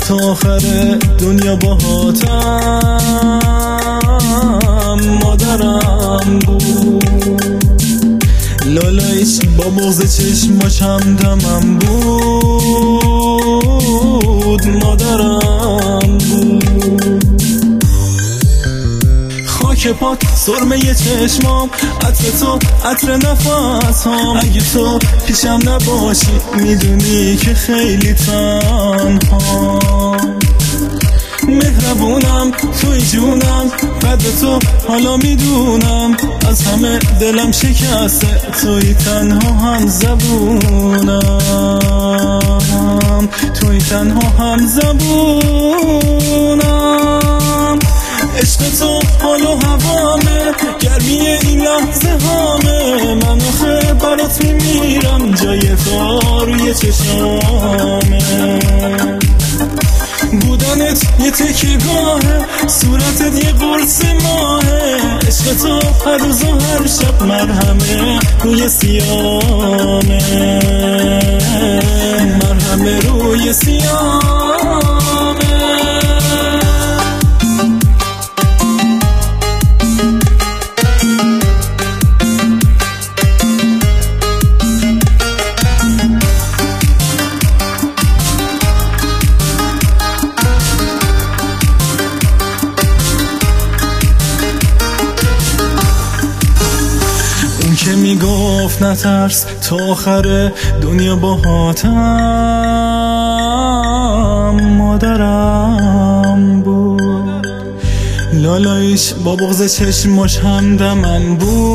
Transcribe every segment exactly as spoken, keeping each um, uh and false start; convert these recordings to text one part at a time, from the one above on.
تا آخر دنیا باهاتم. مادرم بود لالایش با بغض چشماش همدمم بود. مادرم بود خاک پات سرمه چشمام، عطر تو عطر نفسام. اگه تو پیشم نباشی میدونی که خیلی تنها. مهربونم توی جونم، قد تو حالا میدونم. از همه دلم شکسته توی تنها هم زبونم. توی تنها هم زبونم. عشق تو حال و هوامه، گرمی این لحظه هامه. من آخه برات میمیرم، جای تو روی چشامه. بودنت یه تکیگاهه، صورتت یه قرص ماهه. عشق تو هر روز و هر شب مرهمه روی سیامه. مرهمه روی سیامه. که میگفت نترس تا آخر دنیا باهاتم. مادرم بود لالایش با بغض چشماش همدمم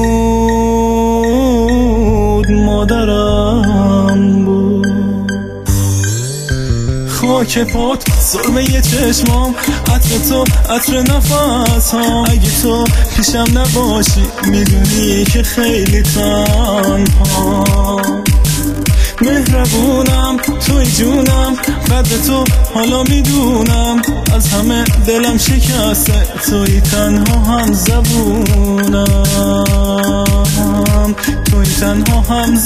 بود. مادرم بود خاک پات سرمه چشمام، عطر تو عطر نفسام. اگه تو پیشم نباشی میدونی که خیلی تنها. مهربونم توی جونم، قد تو حالا میدونم. از همه دلم شکسته توی تنها هم زبونم. توی تنها هم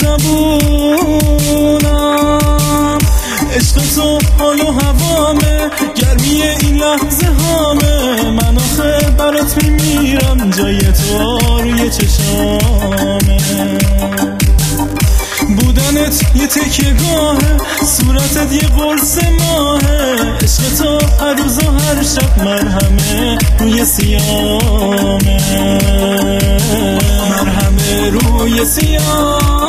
زبونم. عشق تو حال و هوامه، گرمی این لحظه هامه. من آخه برات میمیرم، جای تو روی چشامه. بودنت یه تکیگاهه، صورتت یه قرص ماهه. عشق تو هر روز و هر شب مرهمه روی سیامه. مرهمه روی سیامه.